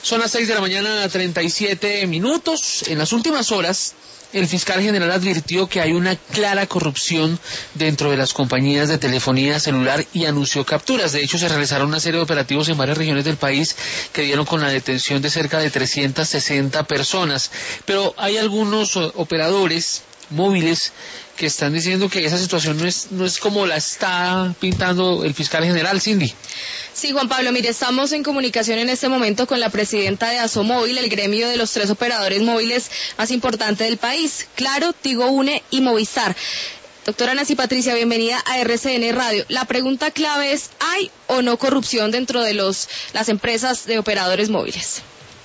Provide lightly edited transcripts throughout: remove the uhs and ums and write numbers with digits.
Son las 6 de la mañana, 37 minutos. En las últimas horas, el fiscal general advirtió que hay una clara corrupción dentro de las compañías de telefonía celular y anunció capturas. De hecho, se realizaron una serie de operativos en varias regiones del país que dieron con la detención de cerca de 360 personas. Pero hay algunos operadores móviles que están diciendo que esa situación no es como la está pintando el fiscal general, Cindy. Sí, Juan Pablo, mire, estamos en comunicación en este momento con la presidenta de Asomóvil, el gremio de los 3 operadores móviles más importantes del país, Claro, Tigo Une y Movistar. Doctora Nancy Patricia, bienvenida a RCN Radio. La pregunta clave es, ¿hay o no corrupción dentro de las empresas de operadores móviles?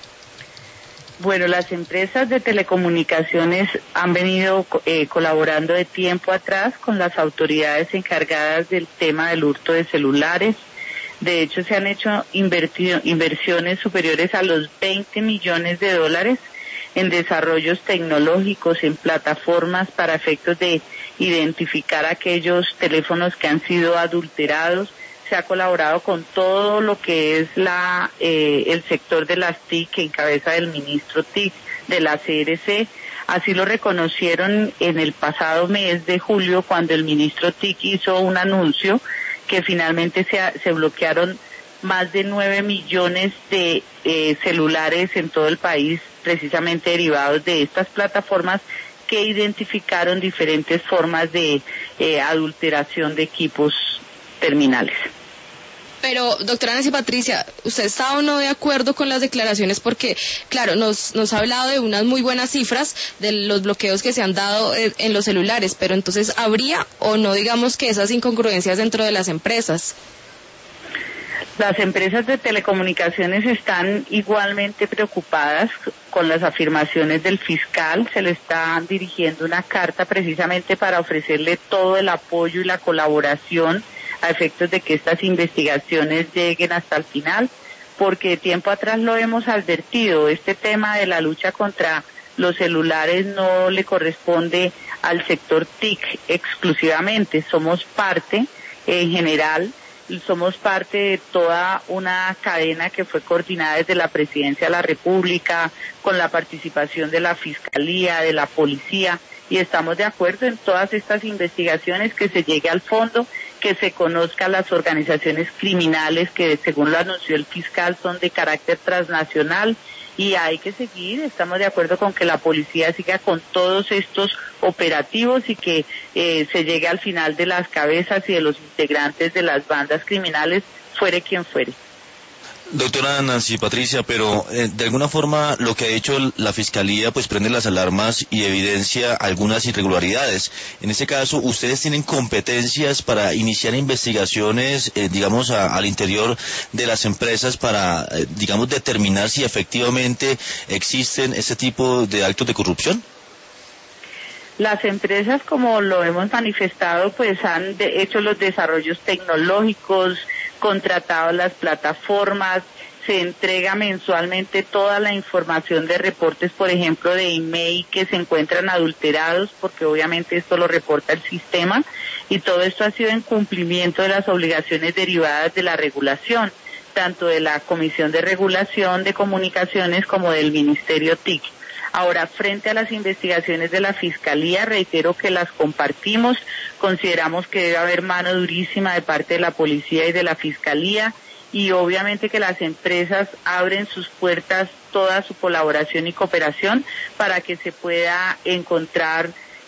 Bueno, las empresas de telecomunicaciones han venido colaborando de tiempo atrás con las autoridades encargadas del tema del hurto de celulares. De hecho, se han hecho inversiones superiores a los 20 millones de dólares en desarrollos tecnológicos, en plataformas para efectos de identificar aquellos teléfonos que han sido adulterados. Se ha colaborado con todo lo que es el sector de las TIC, que encabeza el ministro TIC de la CRC. Así lo reconocieron en el pasado mes de julio, cuando el ministro TIC hizo un anuncio que finalmente se bloquearon más de 9 millones de celulares en todo el país, precisamente derivados de estas plataformas que identificaron diferentes formas de adulteración de equipos terminales. Pero, doctora Nancy Patricia, ¿usted está o no de acuerdo con las declaraciones? Porque, claro, nos ha hablado de unas muy buenas cifras de los bloqueos que se han dado en los celulares, pero entonces, ¿habría o no, digamos, que esas incongruencias dentro de las empresas? Las empresas de telecomunicaciones están igualmente preocupadas con las afirmaciones del fiscal. Se le está dirigiendo una carta precisamente para ofrecerle todo el apoyo y la colaboración a efectos de que estas investigaciones lleguen hasta el final, porque de tiempo atrás lo hemos advertido, este tema de la lucha contra los celulares no le corresponde al sector TIC exclusivamente, somos parte en general, somos parte de toda una cadena que fue coordinada desde la Presidencia de la República, con la participación de la Fiscalía, de la Policía, y estamos de acuerdo en todas estas investigaciones, que se llegue al fondo, que se conozcan las organizaciones criminales que, según lo anunció el fiscal, son de carácter transnacional, y hay que seguir. Estamos de acuerdo con que la policía siga con todos estos operativos y que se llegue al final de las cabezas y de los integrantes de las bandas criminales, fuere quien fuere. Doctora Nancy Patricia, pero de alguna forma lo que ha hecho la Fiscalía pues prende las alarmas y evidencia algunas irregularidades. En este caso, ¿ustedes tienen competencias para iniciar investigaciones, digamos, al interior de las empresas para, digamos, determinar si efectivamente existen este tipo de actos de corrupción? Las empresas, como lo hemos manifestado, pues han hecho los desarrollos tecnológicos, contratado las plataformas, se entrega mensualmente toda la información de reportes, por ejemplo, de email que se encuentran adulterados, porque obviamente esto lo reporta el sistema, y todo esto ha sido en cumplimiento de las obligaciones derivadas de la regulación, tanto de la Comisión de Regulación de Comunicaciones como del Ministerio TIC. Ahora, frente a las investigaciones de la Fiscalía, reitero que las compartimos, consideramos que debe haber mano durísima de parte de la Policía y de la Fiscalía, y obviamente que las empresas abren sus puertas, toda su colaboración y cooperación para que se pueda encontrar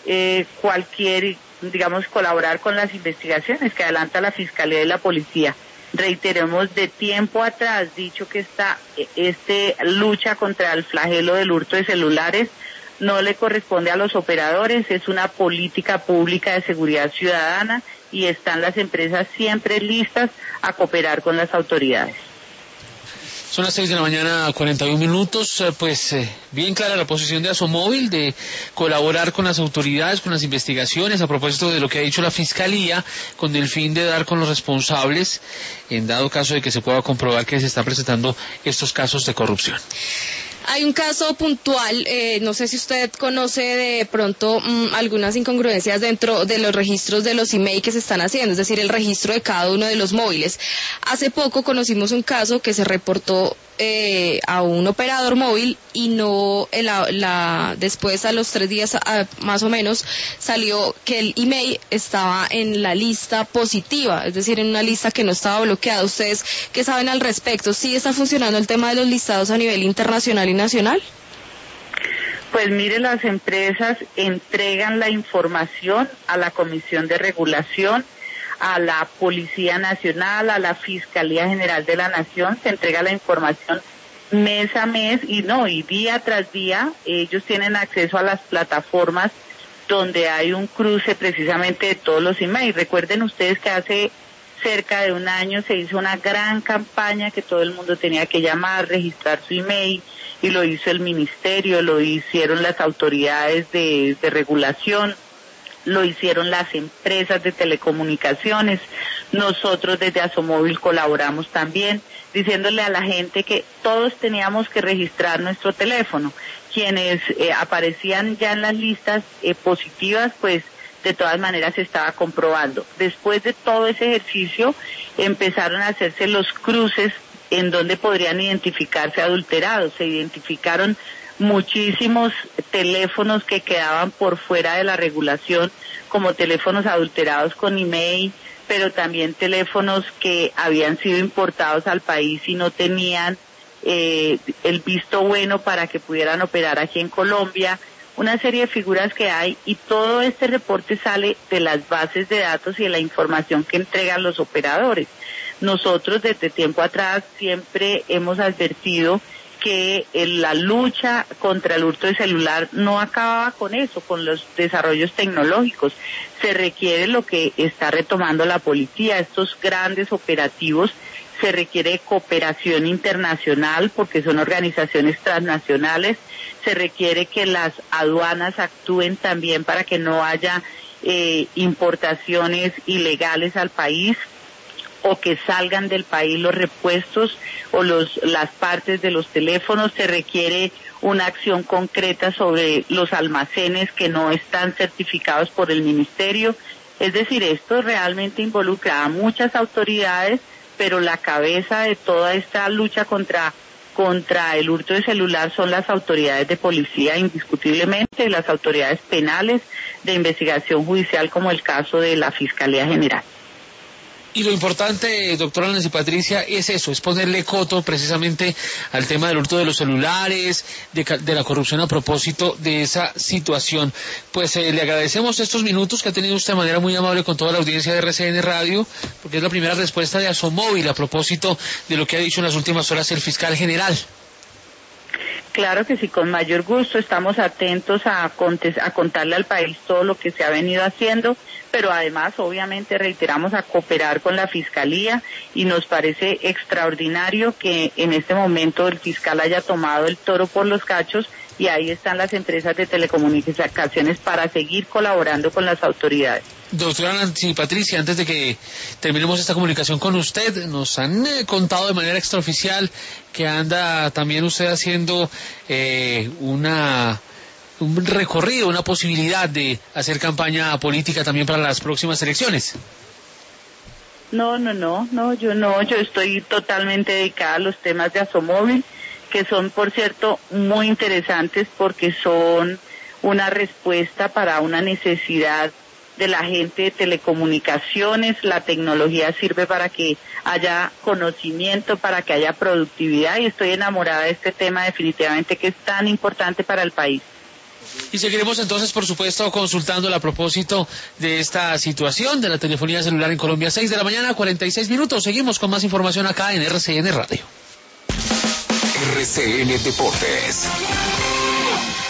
colaborar con las investigaciones que adelanta la Fiscalía y la Policía. Reiteremos, de tiempo atrás dicho que esta lucha contra el flagelo del hurto de celulares no le corresponde a los operadores, es una política pública de seguridad ciudadana, y están las empresas siempre listas a cooperar con las autoridades. Son las 6 de la mañana, 41 minutos, bien clara la posición de Asomóvil de colaborar con las autoridades, con las investigaciones, a propósito de lo que ha dicho la Fiscalía, con el fin de dar con los responsables, en dado caso de que se pueda comprobar que se están presentando estos casos de corrupción. Hay un caso puntual, no sé si usted conoce de pronto algunas incongruencias dentro de los registros de los email que se están haciendo, es decir, el registro de cada uno de los móviles. Hace poco conocimos un caso que se reportó a un operador móvil y no después a los 3 días más o menos salió que el email estaba en la lista positiva, es decir, en una lista que no estaba bloqueada. ¿Ustedes qué saben al respecto? ¿Sí está funcionando el tema de los listados a nivel internacional y nacional? Pues mire, las empresas entregan la información a la Comisión de Regulación, a la Policía Nacional, a la Fiscalía General de la Nación, se entrega la información mes a mes y día tras día. Ellos tienen acceso a las plataformas donde hay un cruce precisamente de todos los emails. Recuerden ustedes que hace cerca de un año se hizo una gran campaña que todo el mundo tenía que llamar, registrar su email, y lo hizo el ministerio, lo hicieron las autoridades de regulación, lo hicieron las empresas de telecomunicaciones. Nosotros desde Asomóvil colaboramos también, diciéndole a la gente que todos teníamos que registrar nuestro teléfono. Quienes aparecían ya en las listas positivas, pues de todas maneras se estaba comprobando. Después de todo ese ejercicio, empezaron a hacerse los cruces en donde podrían identificarse adulterados. Se identificaron muchísimos teléfonos que quedaban por fuera de la regulación, como teléfonos adulterados con email, pero también teléfonos que habían sido importados al país y no tenían el visto bueno para que pudieran operar aquí en Colombia. Una serie de figuras que hay, y todo este reporte sale de las bases de datos y de la información que entregan los operadores. Nosotros desde tiempo atrás siempre hemos advertido que la lucha contra el hurto de celular no acababa con eso, con los desarrollos tecnológicos. Se requiere lo que está retomando la policía, estos grandes operativos. Se requiere cooperación internacional porque son organizaciones transnacionales. Se requiere que las aduanas actúen también para que no haya importaciones ilegales al país, o que salgan del país los repuestos o las partes de los teléfonos. Se requiere una acción concreta sobre los almacenes que no están certificados por el ministerio. Es decir, esto realmente involucra a muchas autoridades, pero la cabeza de toda esta lucha contra el hurto de celular son las autoridades de policía, indiscutiblemente, las autoridades penales de investigación judicial, como el caso de la Fiscalía General. Y lo importante, doctora Nancy Patricia, es eso, es ponerle coto precisamente al tema del hurto de los celulares, de la corrupción a propósito de esa situación. Pues le agradecemos estos minutos que ha tenido usted de manera muy amable con toda la audiencia de RCN Radio, porque es la primera respuesta de Asomóvil a propósito de lo que ha dicho en las últimas horas el fiscal general. Claro que sí, con mayor gusto. Estamos atentos a contarle al país todo lo que se ha venido haciendo, pero además, obviamente, reiteramos, a cooperar con la Fiscalía, y nos parece extraordinario que en este momento el fiscal haya tomado el toro por los cachos, y ahí están las empresas de telecomunicaciones para seguir colaborando con las autoridades. Doctora Nancy Patricia, antes de que terminemos esta comunicación con usted, nos han contado de manera extraoficial que anda también usted haciendo un recorrido, una posibilidad de hacer campaña política también para las próximas elecciones. No, yo estoy totalmente dedicada a los temas de Asomóvil, que son, por cierto, muy interesantes porque son una respuesta para una necesidad de la gente de telecomunicaciones. La tecnología sirve para que haya conocimiento, para que haya productividad, y estoy enamorada de este tema definitivamente, que es tan importante para el país. Y seguiremos entonces, por supuesto, consultando a propósito de esta situación de la telefonía celular en Colombia. 6 de la mañana, 46 minutos. Seguimos con más información acá en RCN Radio. RCN Deportes.